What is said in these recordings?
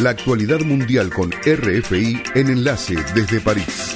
La actualidad mundial con RFI en Enlace desde París.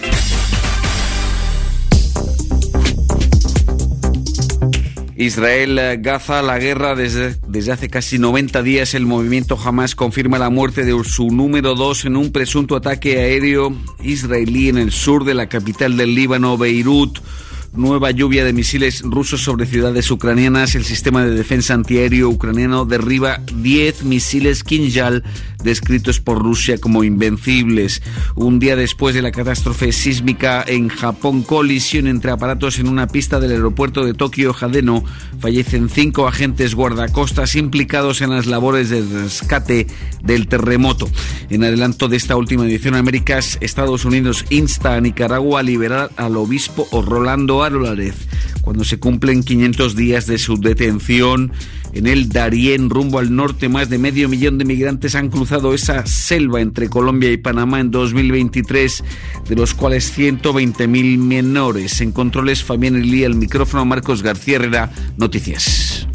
Israel-Gaza, la guerra desde hace casi 90 días. El movimiento Hamas confirma la muerte de su número 2 en un presunto ataque aéreo israelí en el sur de la capital del Líbano, Beirut. Nueva lluvia de misiles rusos sobre ciudades ucranianas. El sistema de defensa antiaéreo ucraniano derriba 10 misiles Kinjal descritos por Rusia como invencibles. Un día después de la catástrofe sísmica en Japón, colisión entre aparatos en una pista del aeropuerto de Tokio Hadeno. Fallecen 5 agentes guardacostas implicados en las labores de rescate del terremoto. En adelanto de esta última edición, Américas, Estados Unidos insta a Nicaragua a liberar al obispo Rolando Álvarez cuando se cumplen 500 días de su detención. En el Darién, rumbo al norte, más de medio millón de migrantes han cruzado esa selva entre Colombia y Panamá en 2023, de los cuales 120.000 menores. En controles, Fabián Elí, al micrófono Marcos García Herrera, Noticias.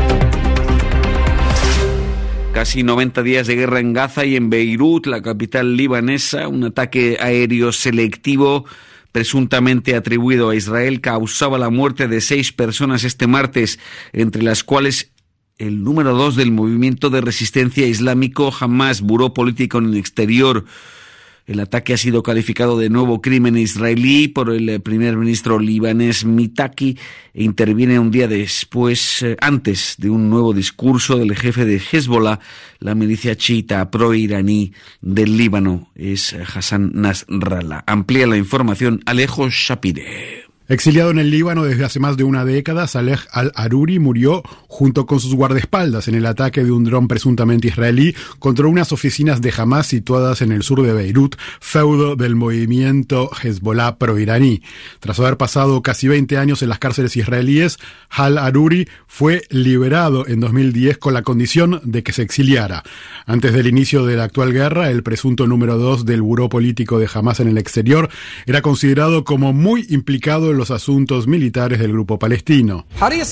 Casi 90 días de guerra en Gaza y en Beirut, la capital libanesa. Un ataque aéreo selectivo presuntamente atribuido a Israel causaba la muerte de 6 personas este martes, entre las cuales el número 2 del movimiento de resistencia islámico Hamas, buró político en el exterior. El ataque ha sido calificado de nuevo crimen israelí por el primer ministro libanés Mitaki e interviene un día después, antes de un nuevo discurso del jefe de Hezbollah, la milicia chiita pro-iraní del Líbano, es Hassan Nasrallah. Amplía la información Alejo Shapire. Exiliado en el Líbano desde hace más de una década, Saleh al-Aruri murió junto con sus guardaespaldas en el ataque de un dron presuntamente israelí contra unas oficinas de Hamas situadas en el sur de Beirut, feudo del movimiento Hezbollah pro-iraní. Tras haber pasado casi 20 años en las cárceles israelíes, al-Aruri fue liberado en 2010 con la condición de que se exiliara. Antes del inicio de la actual guerra, el presunto número 2 del buró político de Hamas en el exterior era considerado como muy implicado en los asuntos militares del grupo palestino.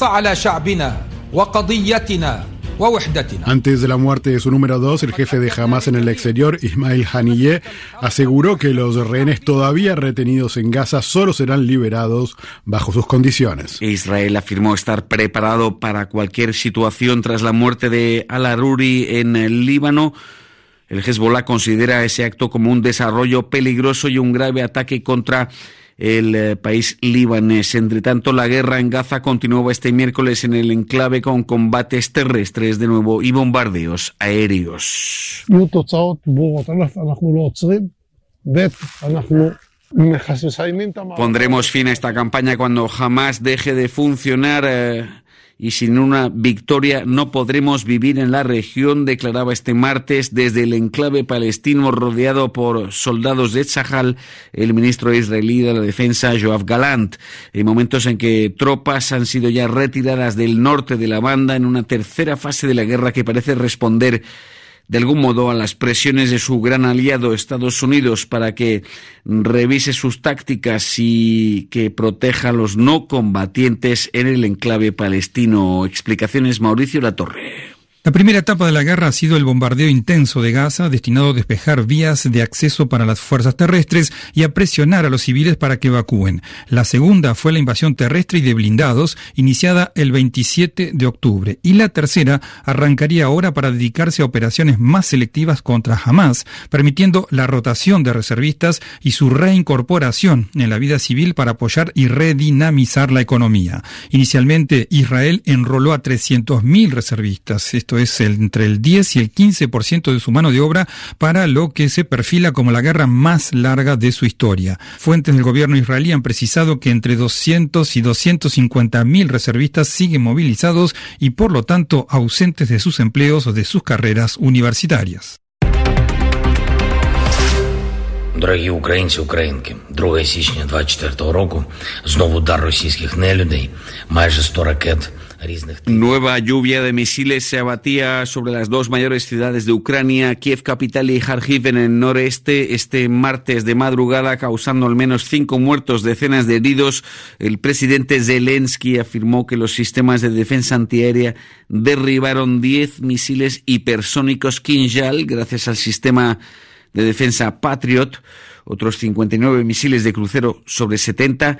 Antes de la muerte de su número 2, el jefe de Hamas en el exterior, Ismail Haniyeh, aseguró que los rehenes todavía retenidos en Gaza solo serán liberados bajo sus condiciones. Israel afirmó estar preparado para cualquier situación tras la muerte de al-Aruri en el Líbano. El Hezbollah considera ese acto como un desarrollo peligroso y un grave ataque contra el país libanés. Entre tanto, la guerra en Gaza continuaba este miércoles en el enclave con combates terrestres de nuevo y bombardeos aéreos. Pondremos fin a esta campaña cuando Hamas deje de funcionar y sin una victoria no podremos vivir en la región, declaraba este martes desde el enclave palestino rodeado por soldados de Tzahal el ministro israelí de la defensa Yoav Galant, en momentos en que tropas han sido ya retiradas del norte de la banda en una tercera fase de la guerra que parece responder de algún modo a las presiones de su gran aliado Estados Unidos para que revise sus tácticas y que proteja a los no combatientes en el enclave palestino. Explicaciones Mauricio Latorre. La primera etapa de la guerra ha sido el bombardeo intenso de Gaza, destinado a despejar vías de acceso para las fuerzas terrestres y a presionar a los civiles para que evacúen. La segunda fue la invasión terrestre y de blindados, iniciada el 27 de octubre. Y la tercera arrancaría ahora para dedicarse a operaciones más selectivas contra Hamas, permitiendo la rotación de reservistas y su reincorporación en la vida civil para apoyar y redinamizar la economía. Inicialmente, Israel enroló a 300.000 reservistas. Esto es entre el 10 y el 15% de su mano de obra para lo que se perfila como la guerra más larga de su historia. Fuentes del gobierno israelí han precisado que entre 200 y 250.000 reservistas siguen movilizados y por lo tanto ausentes de sus empleos o de sus carreras universitarias. Дорогі українці, українки, 2 січня 24-го року, знову удар російських нелюдей, майже 100 ракет Nueva lluvia de misiles se abatía sobre las dos mayores ciudades de Ucrania, Kiev capital y Kharkiv en el noreste, este martes de madrugada, causando al menos 5 muertos, decenas de heridos. El presidente Zelensky afirmó que los sistemas de defensa antiaérea derribaron 10 misiles hipersónicos Kinjal gracias al sistema de defensa Patriot, otros 59 misiles de crucero sobre 70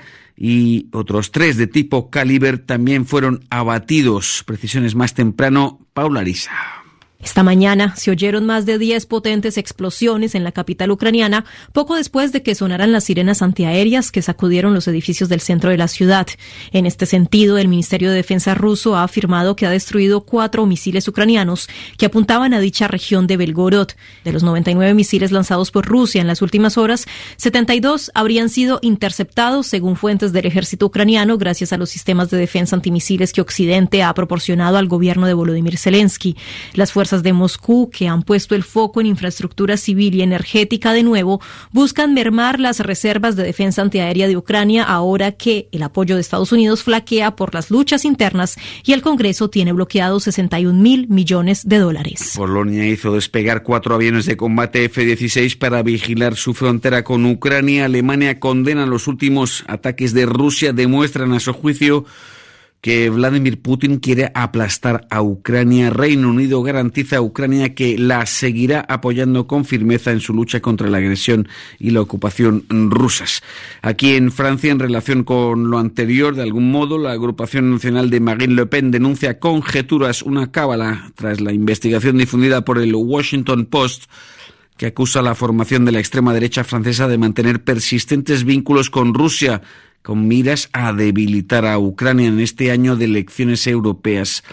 y otros 3 de tipo Caliber también fueron abatidos. Precisiones más temprano, Paula Arisa. Esta mañana se oyeron más de 10 potentes explosiones en la capital ucraniana, poco después de que sonaran las sirenas antiaéreas que sacudieron los edificios del centro de la ciudad. En este sentido, el Ministerio de Defensa ruso ha afirmado que ha destruido 4 misiles ucranianos que apuntaban a dicha región de Belgorod. De los 99 misiles lanzados por Rusia en las últimas horas, 72 habrían sido interceptados, según fuentes del ejército ucraniano, gracias a los sistemas de defensa antimisiles que Occidente ha proporcionado al gobierno de Volodymyr Zelensky. Las fuerzas de Moscú, que han puesto el foco en infraestructura civil y energética de nuevo, buscan mermar las reservas de defensa antiaérea de Ucrania ahora que el apoyo de Estados Unidos flaquea por las luchas internas y el Congreso tiene bloqueados $61.000 millones. Polonia hizo despegar 4 aviones de combate F-16 para vigilar su frontera con Ucrania. Alemania condena los últimos ataques de Rusia, demuestran a su juicio que Vladimir Putin quiere aplastar a Ucrania. Reino Unido garantiza a Ucrania que la seguirá apoyando con firmeza en su lucha contra la agresión y la ocupación rusas. Aquí en Francia, en relación con lo anterior, de algún modo, la agrupación nacional de Marine Le Pen denuncia conjeturas, una cábala, tras la investigación difundida por el Washington Post, que acusa a la formación de la extrema derecha francesa de mantener persistentes vínculos con Rusia, con miras a debilitar a Ucrania en este año de elecciones europeas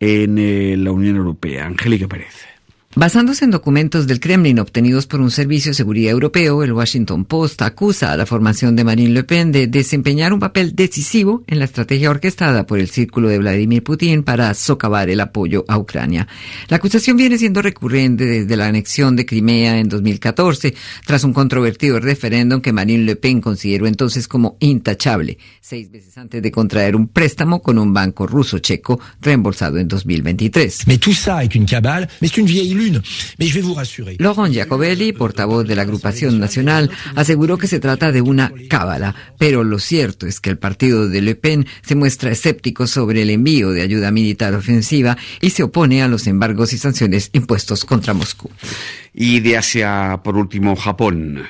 en la Unión Europea. Angélica Pérez. Basándose en documentos del Kremlin obtenidos por un servicio de seguridad europeo, el Washington Post acusa a la formación de Marine Le Pen de desempeñar un papel decisivo en la estrategia orquestada por el círculo de Vladimir Putin para socavar el apoyo a Ucrania. La acusación viene siendo recurrente desde la anexión de Crimea en 2014, tras un controvertido referéndum que Marine Le Pen consideró entonces como intachable, 6 veces antes de contraer un préstamo con un banco ruso checo reembolsado en 2023. Mais tout ça est une cabale, mais c'est une vieille lune. Mais je vais vous rassurer. Laurent Jacobelli, portavoz de la agrupación nacional, aseguró que se trata de una cábala, pero lo cierto es que el partido de Le Pen se muestra escéptico sobre el envío de ayuda militar ofensiva y se opone a los embargos y sanciones impuestos contra Moscú. Y de Asia, por último, Japón.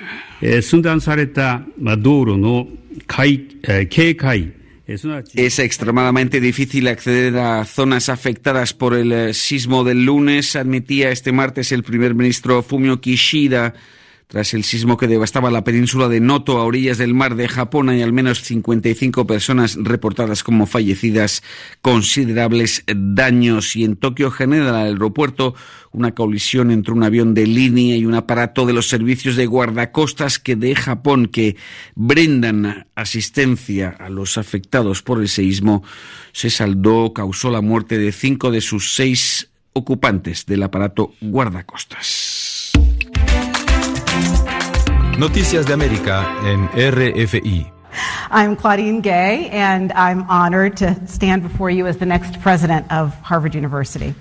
Es extremadamente difícil acceder a zonas afectadas por el sismo del lunes, admitía este martes el primer ministro Fumio Kishida. Tras el sismo que devastaba la península de Noto a orillas del mar de Japón, hay al menos 55 personas reportadas como fallecidas, considerables daños. Y en Tokio genera el aeropuerto una colisión entre un avión de línea y un aparato de los servicios de guardacostas de Japón que brindan asistencia a los afectados por el seísmo. Causó la muerte de 5 de sus 6 ocupantes del aparato guardacostas. Noticias de América en RFI. I'm Claudine Gay, and I'm honored to stand before you as the next president of Harvard University.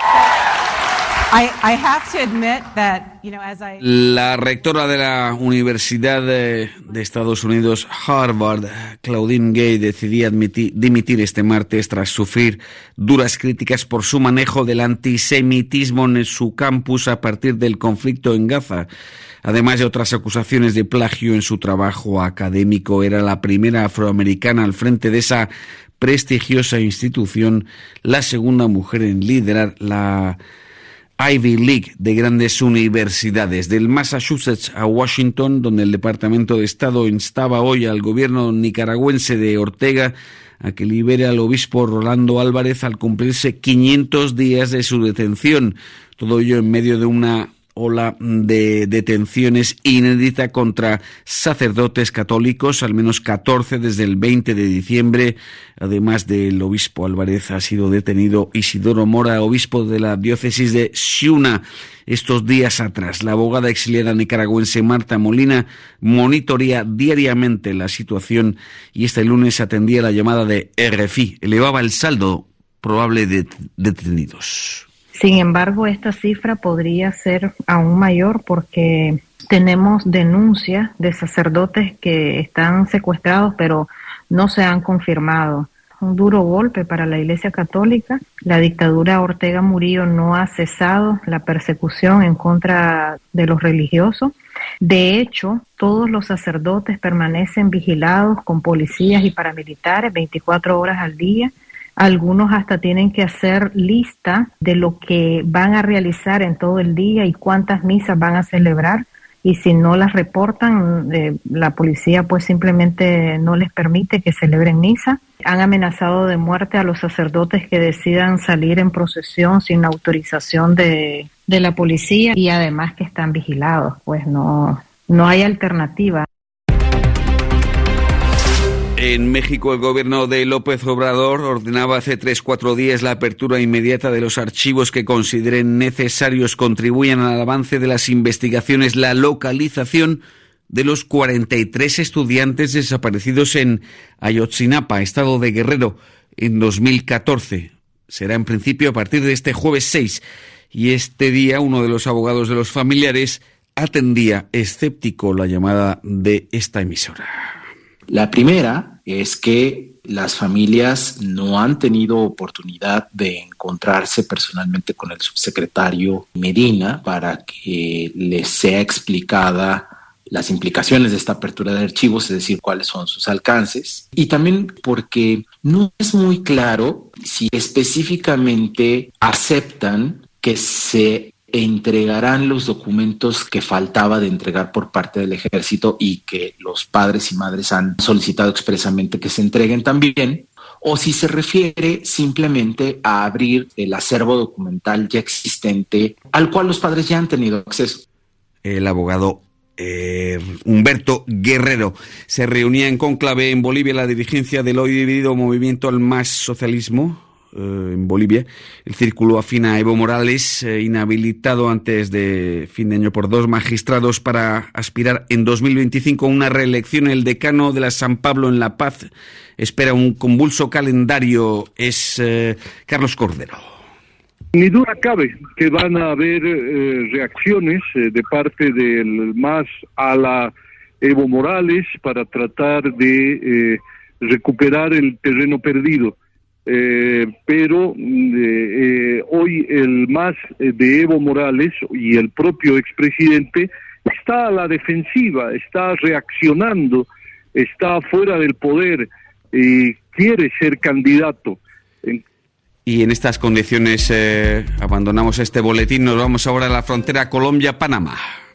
I have to admit that, La rectora de la Universidad de Estados Unidos, Harvard, Claudine Gay, decidía dimitir este martes tras sufrir duras críticas por su manejo del antisemitismo en su campus a partir del conflicto en Gaza. Además de otras acusaciones de plagio en su trabajo académico, era la primera afroamericana al frente de esa prestigiosa institución, la segunda mujer en liderar la Ivy League de grandes universidades. Del Massachusetts a Washington, donde el Departamento de Estado instaba hoy al gobierno nicaragüense de Ortega a que libere al obispo Rolando Álvarez al cumplirse 500 días de su detención. Todo ello en medio de una ola de detenciones inédita contra sacerdotes católicos, al menos 14 desde el 20 de diciembre. Además del obispo Álvarez, ha sido detenido Isidoro Mora, obispo de la diócesis de Ciuna, estos días atrás. La abogada exiliada nicaragüense Marta Molina monitorea diariamente la situación y este lunes atendía la llamada de RFI. Elevaba el saldo probable de detenidos. Sin embargo, esta cifra podría ser aún mayor porque tenemos denuncias de sacerdotes que están secuestrados pero no se han confirmado. Un duro golpe para la Iglesia Católica. La dictadura Ortega Murillo no ha cesado la persecución en contra de los religiosos. De hecho, todos los sacerdotes permanecen vigilados con policías y paramilitares 24 horas al día. Algunos hasta tienen que hacer lista de lo que van a realizar en todo el día y cuántas misas van a celebrar. Y si no las reportan, la policía pues simplemente no les permite que celebren misa. Han amenazado de muerte a los sacerdotes que decidan salir en procesión sin autorización de la policía y además que están vigilados, pues no hay alternativa. En México, el gobierno de López Obrador ordenaba hace 3-4 días la apertura inmediata de los archivos que consideren necesarios contribuyan al avance de las investigaciones, la localización de los 43 estudiantes desaparecidos en Ayotzinapa, estado de Guerrero, en 2014. Será en principio a partir de este jueves 6. Y este día uno de los abogados de los familiares atendía escéptico la llamada de esta emisora. La primera es que las familias no han tenido oportunidad de encontrarse personalmente con el subsecretario Medina para que les sea explicada las implicaciones de esta apertura de archivos, es decir, cuáles son sus alcances. Y también porque no es muy claro si específicamente aceptan que se entregarán los documentos que faltaba de entregar por parte del ejército y que los padres y madres han solicitado expresamente que se entreguen también, o si se refiere simplemente a abrir el acervo documental ya existente al cual los padres ya han tenido acceso. El abogado Humberto Guerrero. Se reunía en cónclave en Bolivia la dirigencia del hoy dividido Movimiento al Más Socialismo en Bolivia. El círculo afín a Evo Morales, inhabilitado antes de fin de año por 2 magistrados para aspirar en 2025 a una reelección. El decano de la San Pablo en La Paz espera un convulso calendario. Es Carlos Cordero. Ni duda cabe que van a haber reacciones de parte del MAS a la Evo Morales para tratar de recuperar el terreno perdido. Pero hoy el MAS de Evo Morales y el propio expresidente está a la defensiva, está reaccionando, está fuera del poder y quiere ser candidato. Y en estas condiciones abandonamos este boletín. Nos vamos ahora a la frontera Colombia-Panamá.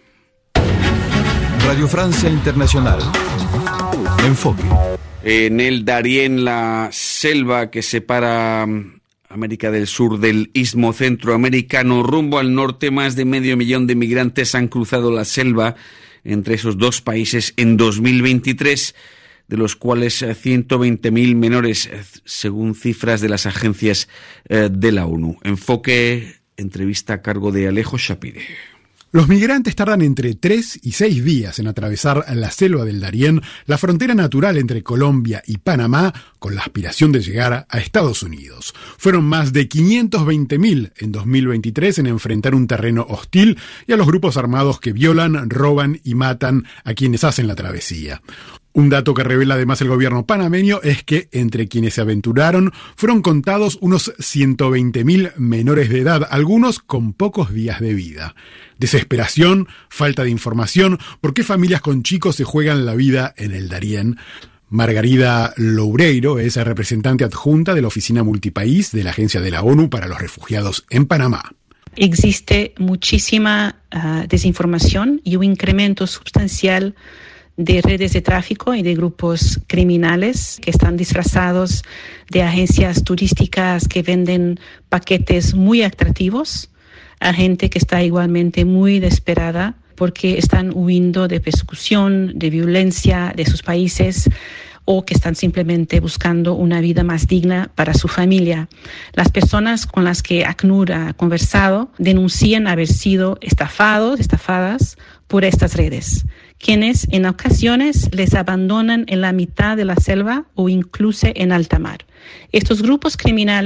Radio Francia Internacional. Enfoque. En el Darién, la selva que separa América del Sur del Istmo Centroamericano, rumbo al norte, más de 500.000 de migrantes han cruzado la selva entre esos dos países en 2023, de los cuales 120.000 menores, según cifras de las agencias de la ONU. Enfoque, entrevista a cargo de Alejo Chapide. Los migrantes tardan entre 3 y 6 días en atravesar la selva del Darién, la frontera natural entre Colombia y Panamá, con la aspiración de llegar a Estados Unidos. Fueron más de 520.000 en 2023 en enfrentar un terreno hostil y a los grupos armados que violan, roban y matan a quienes hacen la travesía. Un dato que revela además el gobierno panameño es que entre quienes se aventuraron fueron contados unos 120.000 menores de edad, algunos con pocos días de vida. Desesperación, falta de información, ¿por qué familias con chicos se juegan la vida en el Darién? Margarida Loureiro es representante adjunta de la Oficina Multipaís de la Agencia de la ONU para los Refugiados en Panamá. Existe muchísima desinformación y un incremento sustancial de redes de tráfico y de grupos criminales que están disfrazados de agencias turísticas que venden paquetes muy atractivos a gente que está igualmente muy desesperada porque están huyendo de persecución, de violencia de sus países o que están simplemente buscando una vida más digna para su familia. Las personas con las que ACNUR ha conversado denuncian haber sido estafadas por estas redes, quienes en ocasiones les abandonan en la mitad de la selva o incluso en alta mar. Estos grupos criminales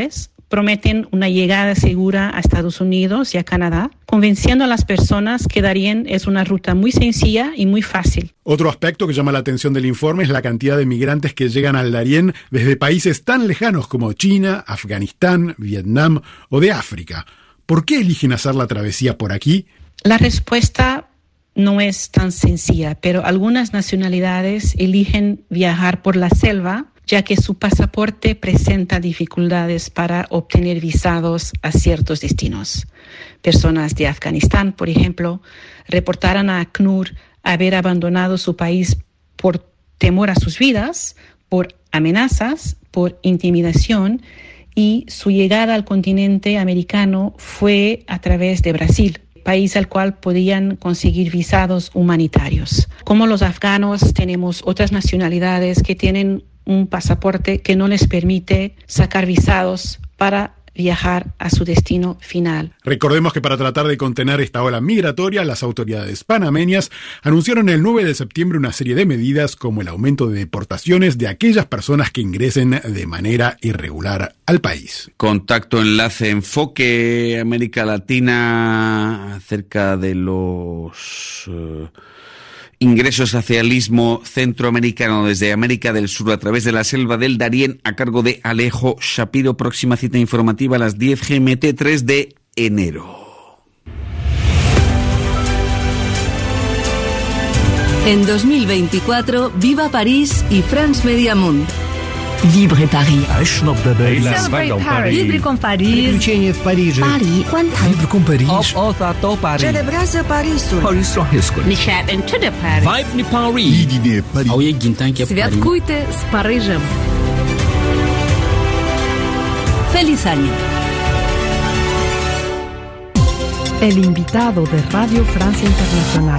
prometen una llegada segura a Estados Unidos y a Canadá, convenciendo a las personas que Darién es una ruta muy sencilla y muy fácil. Otro aspecto que llama la atención del informe es la cantidad de migrantes que llegan al Darién desde países tan lejanos como China, Afganistán, Vietnam o de África. ¿Por qué eligen hacer la travesía por aquí? La respuesta no es tan sencilla, pero algunas nacionalidades eligen viajar por la selva, ya que su pasaporte presenta dificultades para obtener visados a ciertos destinos. Personas de Afganistán, por ejemplo, reportaron a ACNUR haber abandonado su país por temor a sus vidas, por amenazas, por intimidación, y su llegada al continente americano fue a través de Brasil, país al cual podían conseguir visados humanitarios. Como los afganos, tenemos otras nacionalidades que tienen un pasaporte que no les permite sacar visados para viajar a su destino final. Recordemos que para tratar de contener esta ola migratoria, las autoridades panameñas anunciaron el 9 de septiembre una serie de medidas como el aumento de deportaciones de aquellas personas que ingresen de manera irregular al país. Contacto, enlace, enfoque, América Latina, acerca de los ingresos hacia el istmo centroamericano desde América del Sur a través de la selva del Darién, a cargo de Alejo Shapiro. Próxima cita informativa a las 10 GMT, 3 de enero. En 2024, viva París y France Media Monde. Vibre Paris. Celebrate Paris. Vibre con Paris. Приключения в Париже. Paris. Vibre con Paris. Celebrează Parisul. Începe de Paris. Vibe ni Paris. Святкуйте с Парижем. Feliz año. El invitado de Radio Francia Internacional.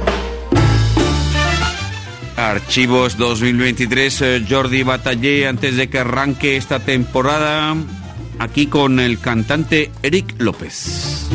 Archivos 2023, Jordi Batallé, antes de que arranque esta temporada, aquí con el cantante Eric López.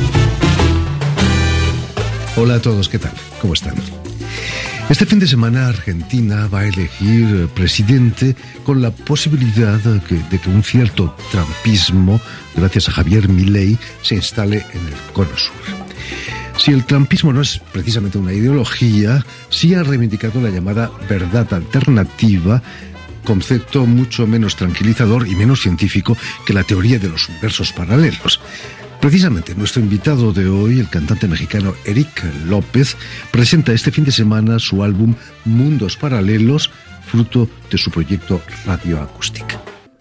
Hola a todos, ¿qué tal? ¿Cómo están? Este fin de semana Argentina va a elegir presidente con la posibilidad de que un cierto trumpismo, gracias a Javier Milei, se instale en el cono sur. Si el trumpismo no es precisamente una ideología, sí ha reivindicado la llamada verdad alternativa, concepto mucho menos tranquilizador y menos científico que la teoría de los universos paralelos. Precisamente nuestro invitado de hoy, el cantante mexicano Eric López, presenta este fin de semana su álbum Mundos Paralelos, fruto de su proyecto Radio Acústica.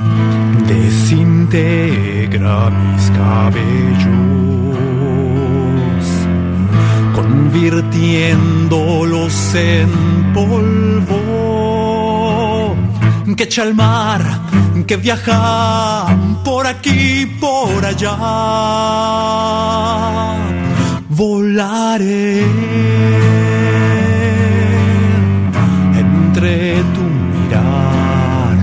Desintegra mis cabellos, convirtiéndolos en polvo que echa al mar, que viaja por aquí, por allá. Volaré entre tu mirar,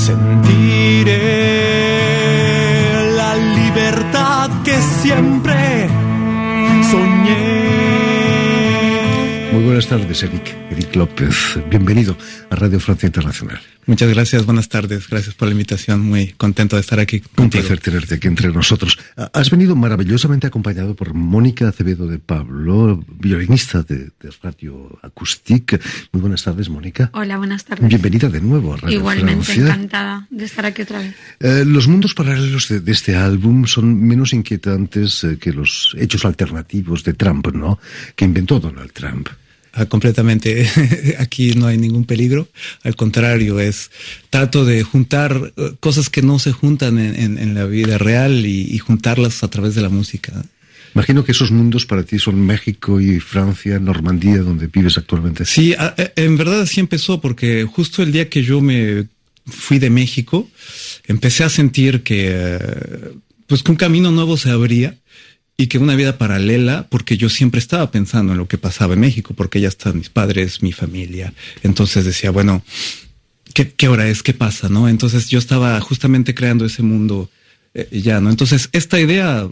sentiré la libertad que siempre soñé. Muy buenas tardes, Eric López. Bienvenido a Radio Francia Internacional. Muchas gracias, buenas tardes. Gracias por la invitación. Muy contento de estar aquí contigo. Un placer tenerte aquí entre nosotros. Has venido maravillosamente acompañado por Mónica Acevedo de Pablo, violinista de Radio Acústica. Muy buenas tardes, Mónica. Hola, buenas tardes. Bienvenida de nuevo a Radio Igualmente, Francia. encantada de estar aquí otra vez. Los mundos paralelos de este álbum son menos inquietantes que los hechos alternativos de Trump, ¿no? Que inventó Donald Trump. Completamente. Aquí no hay ningún peligro. Al contrario, trato de juntar cosas que no se juntan en la vida real y juntarlas a través de la música. Imagino que esos mundos para ti son México y Francia, Normandía, donde vives actualmente. Sí, en verdad así empezó, porque justo el día que yo me fui de México, empecé a sentir que un camino nuevo se abría. Y que una vida paralela, porque yo siempre estaba pensando en lo que pasaba en México, porque ya están mis padres, mi familia. Entonces decía, bueno, ¿qué hora es? ¿Qué pasa? ¿No? Entonces yo estaba justamente creando ese mundo ya, ¿no? Entonces esta idea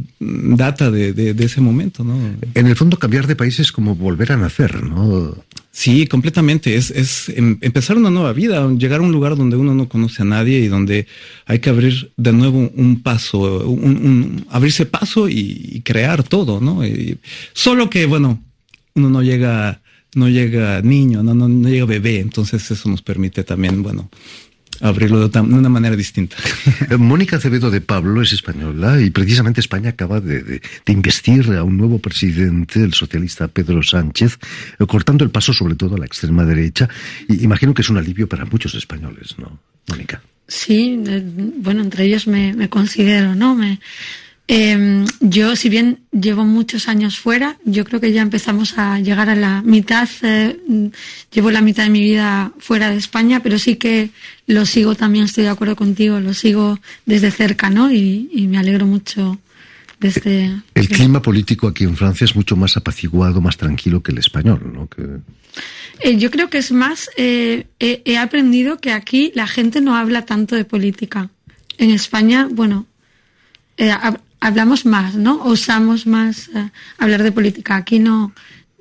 data de ese momento, ¿no? En el fondo cambiar de país es como volver a nacer, ¿no? Sí, completamente. Es empezar una nueva vida, llegar a un lugar donde uno no conoce a nadie y donde hay que abrir de nuevo un paso, abrirse paso y crear todo, ¿no? Solo que, bueno, uno no llega niño, no llega bebé, entonces eso nos permite también, bueno, abrirlo de una manera distinta. Mónica Acevedo de Pablo es española y precisamente España acaba de investir a un nuevo presidente, el socialista Pedro Sánchez, cortando el paso sobre todo a la extrema derecha. Y imagino que es un alivio para muchos españoles, ¿no, Mónica? Sí, bueno, entre ellos me considero, ¿no? Yo, si bien llevo muchos años fuera, yo creo que ya empezamos a llegar a la mitad, llevo la mitad de mi vida fuera de España, pero sí que lo sigo también, estoy de acuerdo contigo, lo sigo desde cerca, ¿no? Y me alegro mucho desde... El clima político aquí en Francia es mucho más apaciguado, más tranquilo que el español, ¿no? Yo creo que es más, he aprendido que aquí la gente no habla tanto de política. En España, bueno, hablamos más, ¿no? Osamos más hablar de política. Aquí no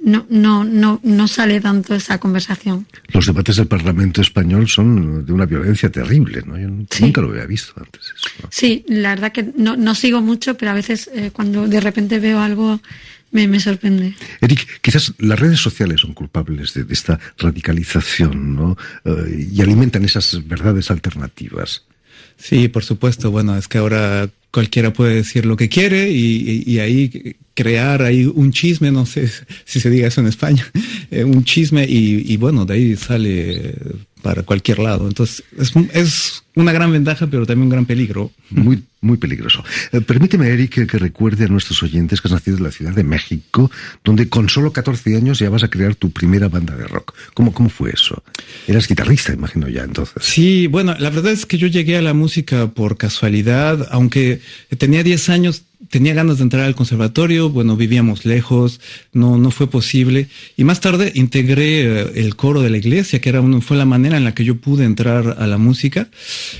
sale tanto esa conversación. Los debates del Parlamento español son de una violencia terrible, ¿no? Yo nunca lo había visto antes eso, ¿no? Sí, la verdad que no sigo mucho, pero a veces cuando de repente veo algo me sorprende. Eric, quizás las redes sociales son culpables de esta radicalización, ¿no? Y alimentan esas verdades alternativas. Sí, por supuesto. Bueno, es que ahora cualquiera puede decir lo que quiere y ahí crear ahí un chisme, no sé si se diga eso en España, un chisme y bueno, de ahí sale para cualquier lado. Entonces es una gran ventaja, pero también un gran peligro. Muy, muy peligroso. Permíteme, Eric, que recuerde a nuestros oyentes que has nacido en la Ciudad de México, donde con solo 14 años ya vas a crear tu primera banda de rock. ¿Cómo fue eso? Eras guitarrista, imagino ya entonces. Sí, bueno, la verdad es que yo llegué a la música por casualidad, aunque tenía 10 años, tenía ganas de entrar al conservatorio, bueno, vivíamos lejos, no fue posible. Y más tarde integré el coro de la iglesia, que fue la manera en la que yo pude entrar a la música.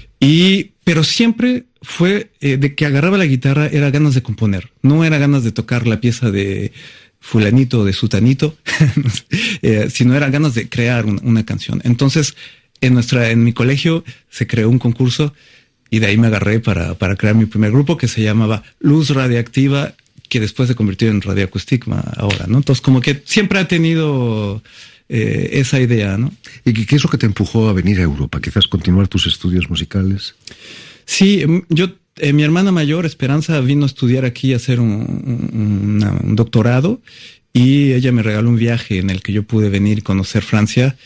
Pero siempre fue de que agarraba la guitarra, era ganas de componer, no era ganas de tocar la pieza de fulanito o de sutanito, sino era ganas de crear una canción. Entonces, en mi colegio se creó un concurso y de ahí me agarré para crear mi primer grupo que se llamaba Luz Radiactiva, que después se convirtió en Radioacústica ahora, ¿no? Entonces, como que siempre ha tenido esa idea, ¿no? ¿Y qué es lo que te empujó a venir a Europa? ¿Quizás continuar tus estudios musicales? Sí, mi hermana mayor, Esperanza, vino a estudiar aquí a hacer un doctorado y ella me regaló un viaje en el que yo pude venir y conocer Francia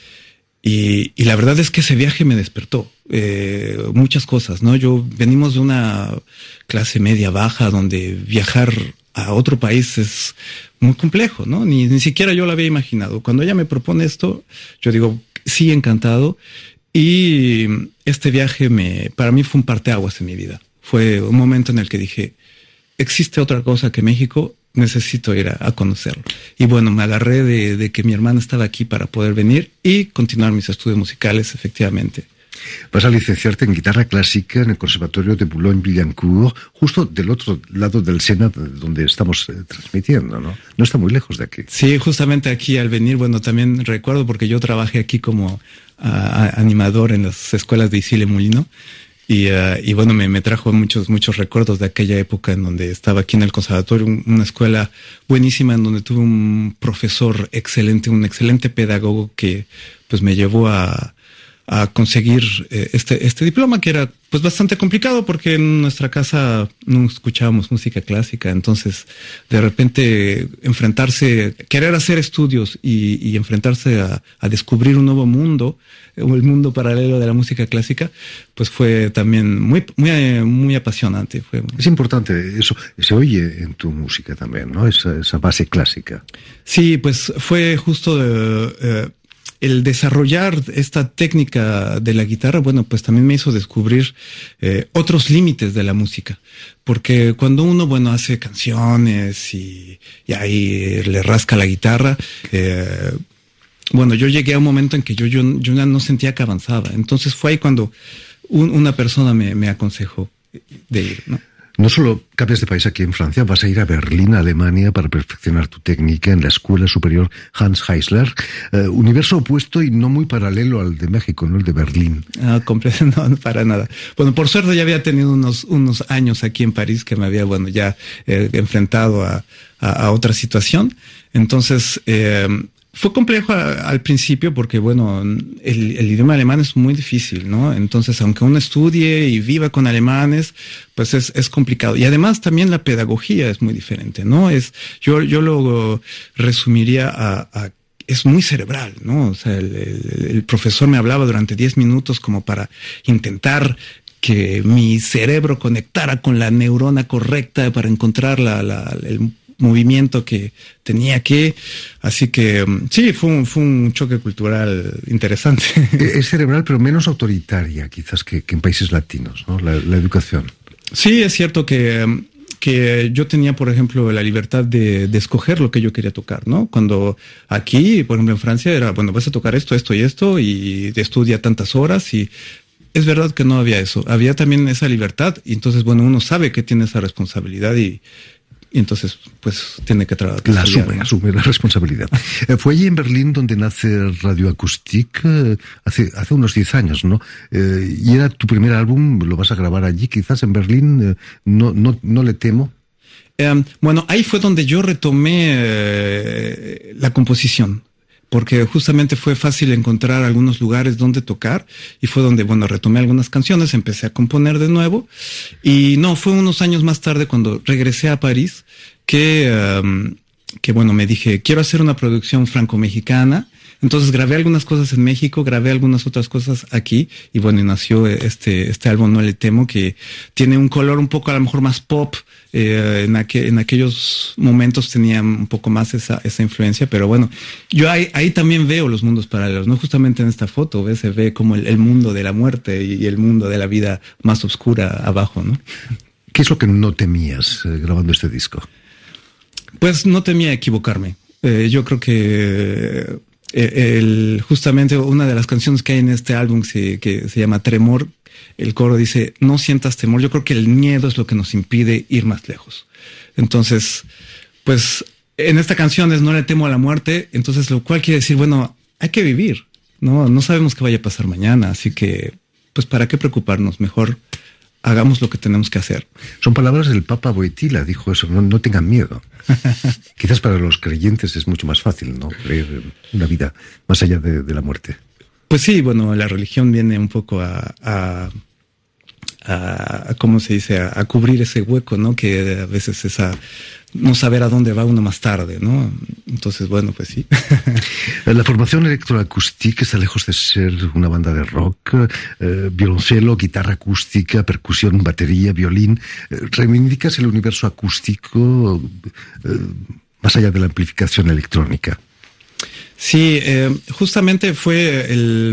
y la verdad es que ese viaje me despertó muchas cosas, ¿no? Venimos de una clase media baja donde viajar a otro país es muy complejo, ¿no? Ni siquiera yo lo había imaginado. Cuando ella me propone esto, yo digo, sí, encantado. Y este viaje para mí fue un parteaguas en mi vida. Fue un momento en el que dije, existe otra cosa que México, necesito ir a conocerlo. Y bueno, me agarré de que mi hermana estaba aquí para poder venir y continuar mis estudios musicales, efectivamente. Vas a licenciarte en guitarra clásica en el Conservatorio de Boulogne-Billancourt, justo del otro lado del Sena, donde estamos transmitiendo, ¿no? No está muy lejos de aquí. Sí, justamente aquí al venir, bueno, también recuerdo porque yo trabajé aquí como animador en las escuelas de Issy les Moulineaux y bueno, me trajo muchos recuerdos de aquella época en donde estaba aquí en el conservatorio, una escuela buenísima en donde tuve un profesor excelente, un excelente pedagogo que pues me llevó a conseguir este diploma, que era pues bastante complicado porque en nuestra casa no escuchábamos música clásica, entonces de repente querer hacer estudios y enfrentarse a descubrir un nuevo mundo, el mundo paralelo de la música clásica, pues fue también muy apasionante. Es importante eso, se oye en tu música también, ¿no? Esa base clásica. Sí, pues fue justo el desarrollar esta técnica de la guitarra, bueno, pues también me hizo descubrir otros límites de la música. Porque cuando uno, bueno, hace canciones y ahí le rasca la guitarra, bueno, yo llegué a un momento en que yo ya no sentía que avanzaba. Entonces fue ahí cuando una persona me aconsejó de ir, ¿no? No solo cambias de país aquí en Francia, vas a ir a Berlín, Alemania, para perfeccionar tu técnica en la Escuela Superior Hans Heisler. Universo opuesto y no muy paralelo al de México, ¿no? El de Berlín. No, no, para nada. Bueno, por suerte ya había tenido unos años aquí en París que me había, ya enfrentado a otra situación. Entonces, fue complejo al principio porque, el idioma alemán es muy difícil, ¿no? Entonces, aunque uno estudie y viva con alemanes, pues es complicado. Y además también la pedagogía es muy diferente, ¿no? Yo lo resumiría es muy cerebral, ¿no? O sea, el profesor me hablaba durante 10 minutos como para intentar que mi cerebro conectara con la neurona correcta para encontrar el movimiento que tenía que, así que sí, fue un choque cultural interesante. Es cerebral, pero menos autoritaria quizás que en países latinos, ¿no? La educación. Sí, es cierto que yo tenía, por ejemplo, la libertad de escoger lo que yo quería tocar, ¿no? Cuando aquí, por ejemplo, en Francia era, vas a tocar esto y esto, y estudia tantas horas, y es verdad que no había eso. Había también esa libertad, y entonces, uno sabe que tiene esa responsabilidad y entonces, pues, tiene que trabajar. Asume la responsabilidad. Fue allí en Berlín donde nace Radio Acoustique hace unos 10 años, ¿no? Y era tu primer álbum, lo vas a grabar allí, quizás en Berlín, no le temo. Ahí fue donde yo retomé la composición, porque justamente fue fácil encontrar algunos lugares donde tocar, y fue donde, retomé algunas canciones, empecé a componer de nuevo, y fue unos años más tarde cuando regresé a París que me dije, quiero hacer una producción franco-mexicana. Entonces grabé algunas cosas en México, grabé algunas otras cosas aquí, y y nació este álbum, No le temo, que tiene un color un poco a lo mejor más pop. En aquellos momentos tenía un poco más esa influencia, pero yo ahí también veo los mundos paralelos, ¿no? Justamente en esta foto se ve como el mundo de la muerte y el mundo de la vida más oscura abajo, ¿no? ¿Qué es lo que no temías grabando este disco? Pues no temía equivocarme. Yo creo que justamente una de las canciones que hay en este álbum que se llama Tremor, el coro dice, no sientas temor. Yo creo que el miedo es lo que nos impide ir más lejos. Entonces, pues en esta canción es No le temo a la muerte, entonces lo cual quiere decir, hay que vivir, no sabemos qué vaya a pasar mañana, así que pues para qué preocuparnos, mejor hagamos lo que tenemos que hacer. Son palabras del Papa Wojtyla, dijo eso, no tengan miedo. Quizás para los creyentes es mucho más fácil, ¿no? Creer una vida más allá de la muerte. Pues sí, la religión viene un poco a ¿cómo se dice? A cubrir ese hueco, ¿no? Que a veces es no saber a dónde va uno más tarde, ¿no? Entonces, pues sí. La formación electroacústica está lejos de ser una banda de rock. Violoncelo, guitarra acústica, percusión, batería, violín. Reivindicas el universo acústico más allá de la amplificación electrónica. Sí, justamente fue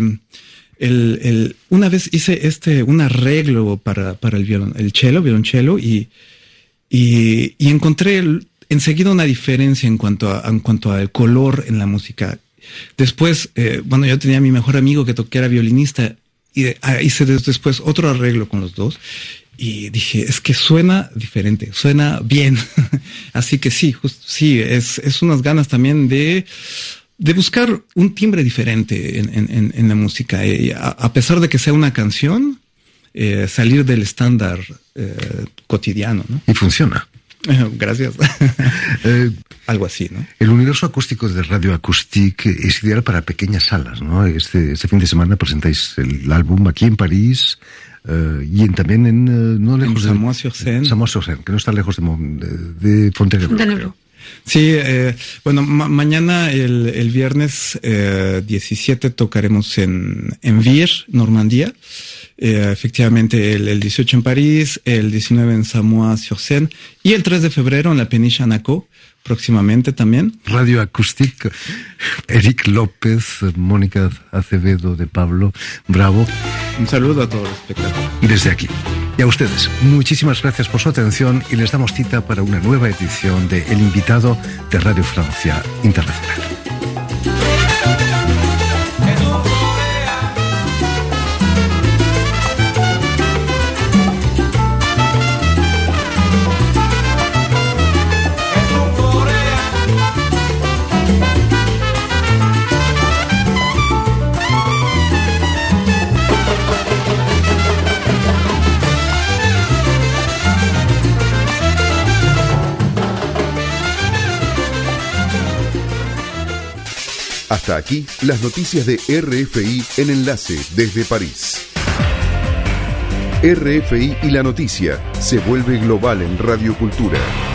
una vez hice un arreglo para el violonchelo y encontré enseguida una diferencia en cuanto al color en la música. Después, yo tenía a mi mejor amigo que era violinista y hice después otro arreglo con los dos. Y dije, es que suena diferente, suena bien. Así que sí, es unas ganas también de buscar un timbre diferente en la música. A pesar de que sea una canción, salir del estándar cotidiano, ¿no? Y funciona. Gracias. Algo así, ¿no? El universo acústico de Radio Acoustique es ideal para pequeñas salas, ¿no? Este fin de semana presentáis el álbum aquí en París y también no lejos de Samois-sur-Seine, que no está lejos de Fontainebleau. Sí, mañana el viernes 17 tocaremos en Vire, Normandía. Efectivamente el 18 en París, el 19 en Samois-sur-Seine y el 3 de febrero en la Péniche Anaco, próximamente también. Radio Acoustique, Eric López, Mónica Acevedo de Pablo, bravo. Un saludo a todos los espectadores. Desde aquí. Y a ustedes, muchísimas gracias por su atención y les damos cita para una nueva edición de El Invitado de Radio Francia Internacional. Hasta aquí las noticias de RFI en enlace desde París. RFI y la noticia se vuelve global en Radio Cultura.